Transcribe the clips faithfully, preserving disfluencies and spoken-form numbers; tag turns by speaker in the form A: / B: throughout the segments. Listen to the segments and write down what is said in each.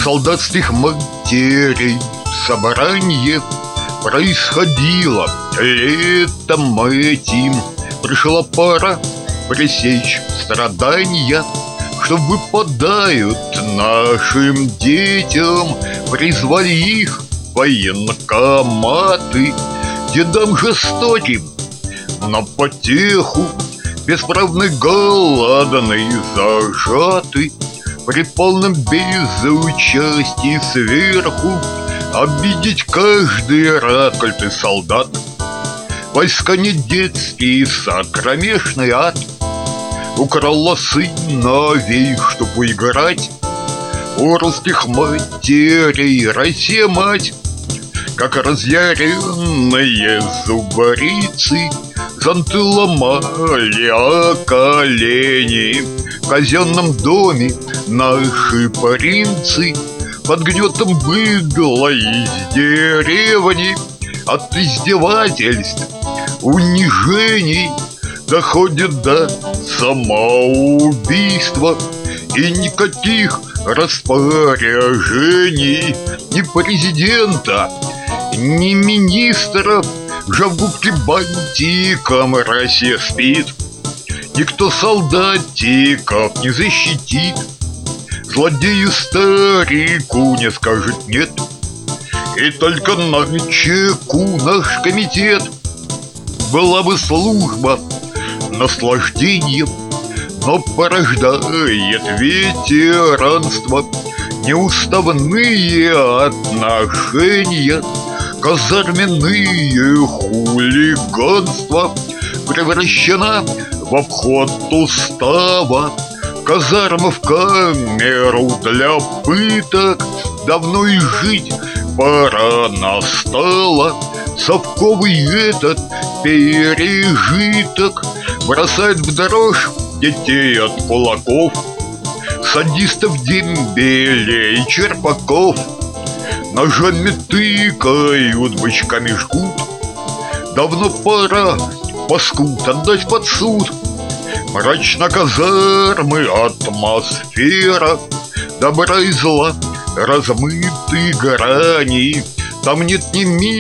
A: солдатских матерей собрание происходило летом этим. Пришла пора пресечь страдания, что выпадают нашим детям. Призвали их военкоматы, дедам жестоким на потеху, бесправный голодный зажатый, при полном безучастии сверху обидеть каждый рад, коль ты солдат. Войска не детский сад, кромешный ад. Украла сыновей, чтоб играть. У русских матерей Россия мать, как разъяренные зубарицы, зонты ломали о колени. В казенном доме наши паринцы под гнетом быдла из деревни от издевательств, унижений доходит до самоубийства. И никаких распоряжений ни президента, ни министров, сжав губки бантиком, Россия спит. Никто солдатиков не защитит, злодею старику не скажет нет. И только на чеку наш комитет. Была бы служба наслаждением, но порождает ветеранство, неуставные отношения, казарменные хулиганства. Превращена в обход устава казарма в камеру для пыток. Давно и жить пора настала. Совковый этот пережиток бросает в дрожь детей от кулаков, садистов дембелей и черпаков. Ножами тыкают, бычками жгут. Давно пора паскуд отдать под суд. Мрачно казармы атмосфера, добра и зла размыты грани. Там нет ни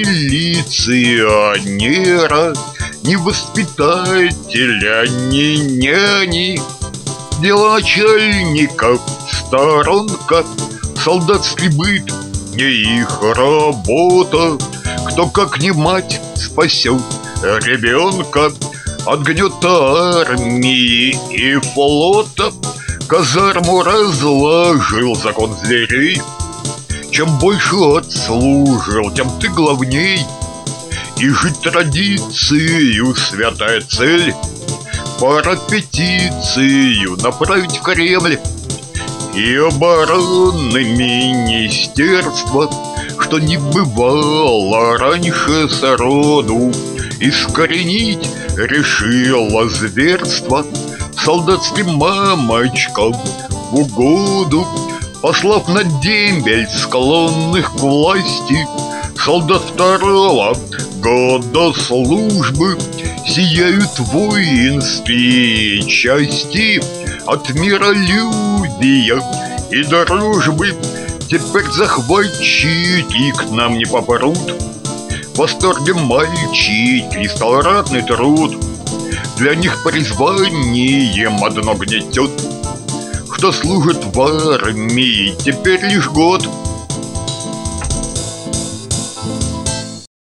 A: милиционера, ни воспитателя, ни няни. Дело начальников сторонка, солдатский быт не их работа. Кто, как не мать, спасет ребенка от гнета армии и флота. Казарму разложил закон зверей. Чем больше отслужил, тем ты главней. И жить традицию святая цель. Пора петицию направить в Кремль и обороны министерства, что не бывало раньше сроду, искоренить решило зверство солдатским мамочкам в угоду. Послав на дембель склонных к власти солдат второго года службы, сияют воинские части от миролюбия и дружбы. Теперь захватчики к нам не попрут. В восторге мальчики стал ратный труд. Для них призванием одно гнетет. Кто служит в армии теперь лишь год,